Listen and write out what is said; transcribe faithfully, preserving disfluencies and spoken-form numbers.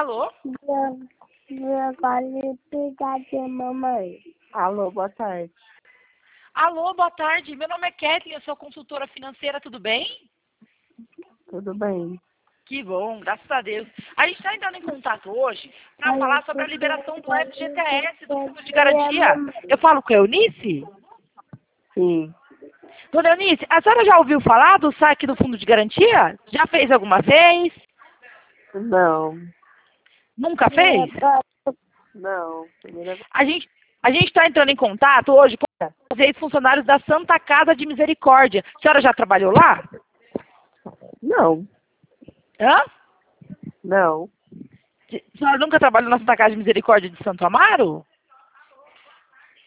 Alô? Obrigada, mamãe. Alô, boa tarde. Alô, boa tarde. Meu nome é Kathleen, eu sou consultora financeira, tudo bem? Tudo bem? Que bom, graças a Deus. A gente está entrando em contato hoje para falar sobre a liberação do F G T S, do Fundo de Garantia. Eu falo com a Eunice? Sim. Dona Eunice, a senhora já ouviu falar do saque do Fundo de Garantia? Já fez alguma vez? Não. Nunca fez? Não. Primeira vez. A gente a gente está entrando em contato hoje com os ex-funcionários da Santa Casa de Misericórdia. A senhora já trabalhou lá? Não. Hã? Não. A senhora nunca trabalhou na Santa Casa de Misericórdia de Santo Amaro?